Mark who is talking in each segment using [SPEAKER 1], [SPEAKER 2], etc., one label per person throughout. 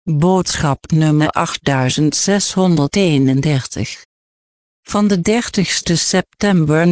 [SPEAKER 1] Boodschap nummer 8631. Van de 30ste september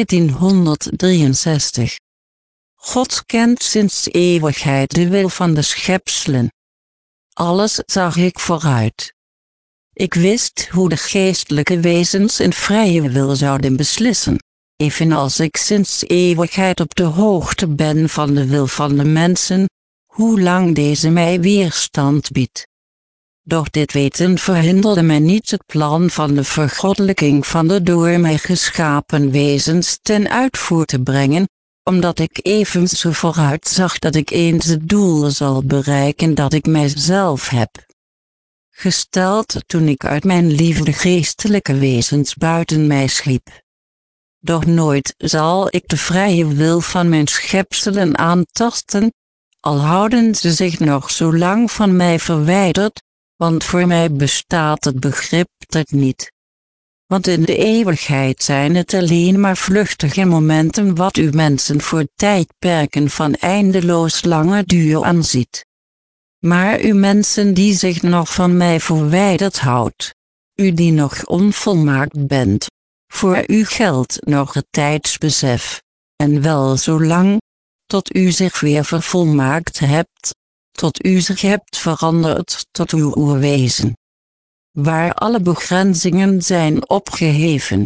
[SPEAKER 1] 1963. God kent sinds eeuwigheid de wil van de schepselen. Alles zag ik vooruit. Ik wist hoe de geestelijke wezens in vrije wil zouden beslissen, evenals ik sinds eeuwigheid op de hoogte ben van de wil van de mensen, hoe lang deze mij weerstand biedt. Doch dit weten verhinderde mij niet het plan van de vergoddelijking van de door mij geschapen wezens ten uitvoer te brengen, omdat ik evenzo vooruit zag dat ik eens het doel zal bereiken dat ik mijzelf heb gesteld toen ik uit mijn liefde geestelijke wezens buiten mij schiep. Doch nooit zal ik de vrije wil van mijn schepselen aantasten, al houden ze zich nog zo lang van mij verwijderd, want voor mij bestaat het begrip dat niet. Want in de eeuwigheid zijn het alleen maar vluchtige momenten wat u mensen voor tijdperken van eindeloos lange duur aanziet. Maar u mensen die zich nog van mij verwijderd houdt, u die nog onvolmaakt bent, voor u geldt nog het tijdsbesef, en wel zolang, tot u zich weer vervolmaakt hebt, tot u zich hebt veranderd tot uw oerwezen, waar alle begrenzingen zijn opgeheven.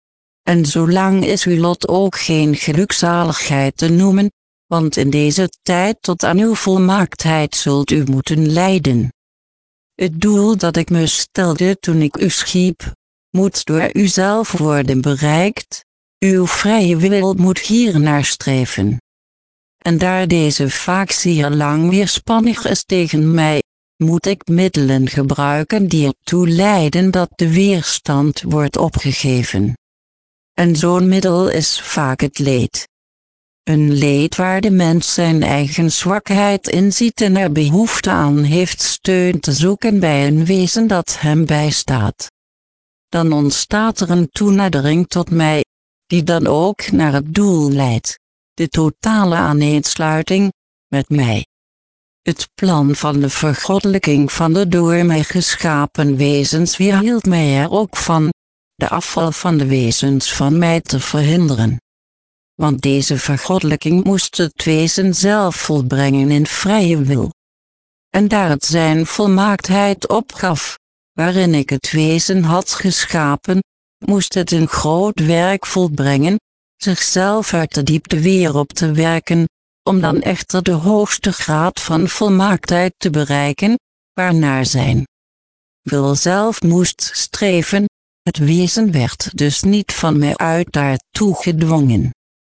[SPEAKER 1] En zolang is uw lot ook geen gelukzaligheid te noemen, want in deze tijd tot aan uw volmaaktheid zult u moeten lijden. Het doel dat ik me stelde toen ik u schiep, moet door uzelf worden bereikt, uw vrije wil moet hiernaar streven. En daar deze vaak zeer lang weerspannig is tegen mij, moet ik middelen gebruiken die ertoe leiden dat de weerstand wordt opgegeven. En zo'n middel is vaak het leed. Een leed waar de mens zijn eigen zwakheid inziet en er behoefte aan heeft steun te zoeken bij een wezen dat hem bijstaat. Dan ontstaat er een toenadering tot mij, die dan ook naar het doel leidt, de totale aaneensluiting met mij. Het plan van de vergoddelijking van de door mij geschapen wezens weerhield mij er ook van, de afval van de wezens van mij te verhinderen. Want deze vergoddelijking moest het wezen zelf volbrengen in vrije wil. En daar het zijn volmaaktheid opgaf, waarin ik het wezen had geschapen, moest het een groot werk volbrengen, zichzelf uit de diepte weer op te werken, om dan echter de hoogste graad van volmaaktheid te bereiken, waarnaar zijn wil zelf moest streven. Het wezen werd dus niet van mij uit daartoe gedwongen.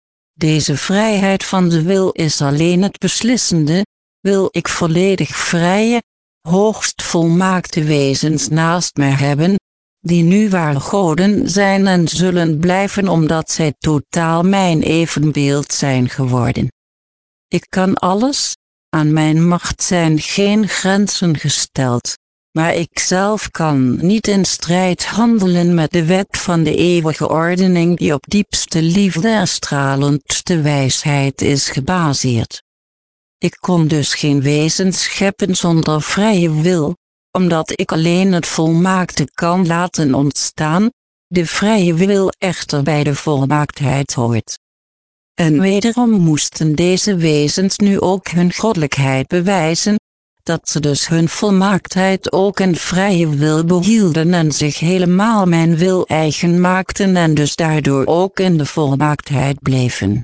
[SPEAKER 1] Deze vrijheid van de wil is alleen het beslissende, wil ik volledig vrije, hoogst volmaakte wezens naast mij hebben, die nu waar goden zijn en zullen blijven omdat zij totaal mijn evenbeeld zijn geworden. Ik kan alles, aan mijn macht zijn geen grenzen gesteld, maar ik zelf kan niet in strijd handelen met de wet van de eeuwige ordening die op diepste liefde en stralendste wijsheid is gebaseerd. Ik kon dus geen wezen scheppen zonder vrije wil, omdat ik alleen het volmaakte kan laten ontstaan, de vrije wil echter bij de volmaaktheid hoort. En wederom moesten deze wezens nu ook hun goddelijkheid bewijzen, dat ze dus hun volmaaktheid ook in vrije wil behielden en zich helemaal mijn wil eigen maakten en dus daardoor ook in de volmaaktheid bleven.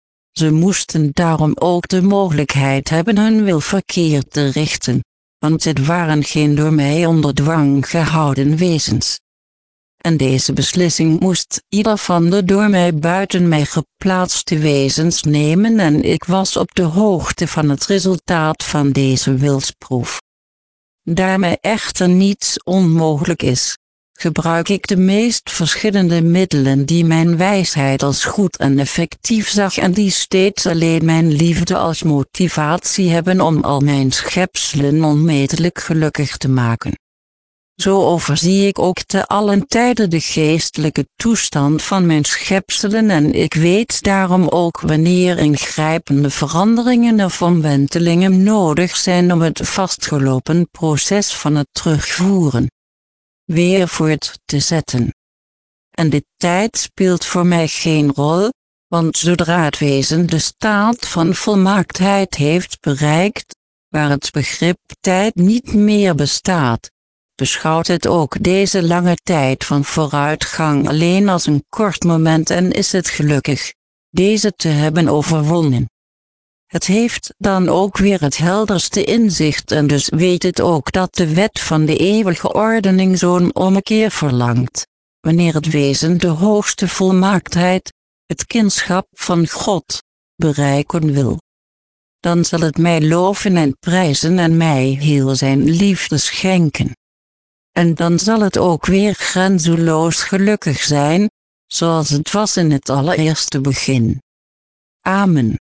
[SPEAKER 1] Ze moesten daarom ook de mogelijkheid hebben hun wil verkeerd te richten, want het waren geen door mij onder dwang gehouden wezens. En deze beslissing moest ieder van de door mij buiten mij geplaatste wezens nemen en ik was op de hoogte van het resultaat van deze wilsproef. Daar mij echter niets onmogelijk is, gebruik ik de meest verschillende middelen die mijn wijsheid als goed en effectief zag en die steeds alleen mijn liefde als motivatie hebben om al mijn schepselen onmetelijk gelukkig te maken. Zo overzie ik ook te allen tijde de geestelijke toestand van mijn schepselen en ik weet daarom ook wanneer ingrijpende veranderingen of omwentelingen nodig zijn om het vastgelopen proces van het terugvoeren weer voort te zetten. En dit tijd speelt voor mij geen rol, want zodra het wezen de staat van volmaaktheid heeft bereikt, waar het begrip tijd niet meer bestaat, beschouwt het ook deze lange tijd van vooruitgang alleen als een kort moment en is het gelukkig deze te hebben overwonnen. Het heeft dan ook weer het helderste inzicht en dus weet het ook dat de wet van de eeuwige ordening zo'n ommekeer verlangt, wanneer het wezen de hoogste volmaaktheid, het kindschap van God, bereiken wil. Dan zal het mij loven en prijzen en mij heel zijn liefde schenken. En dan zal het ook weer grenzeloos gelukkig zijn, zoals het was in het allereerste begin. Amen.